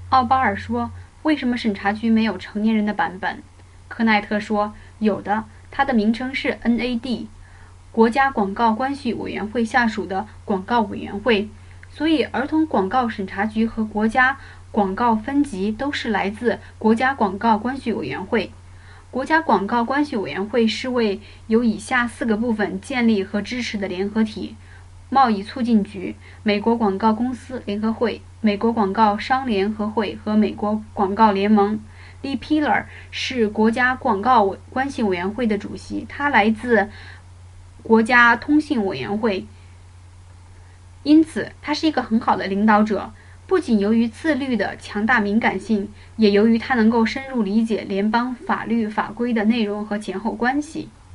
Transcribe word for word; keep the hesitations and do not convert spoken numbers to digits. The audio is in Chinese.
奥巴尔说：为什么审查局没有成年人的版本？科奈特说：有的，它的名称是 N A D， 国家广告关系委员会下属的广告委员会，所以儿童广告审查局和国家广告分级都是来自国家广告关系委员会。国家广告关系委员会是为由以下四个部分建立和支持的联合体：贸易促进局、美国广告公司联合会、美国广告商联合会和美国广告联盟。Lee Pillar 是国家广告关系委员会的主席，他来自国家通信委员会，因此他是一个很好的领导者。不仅由于自律的强大敏感性，也由于他能够深入理解联邦法律法规的内容和前后关系。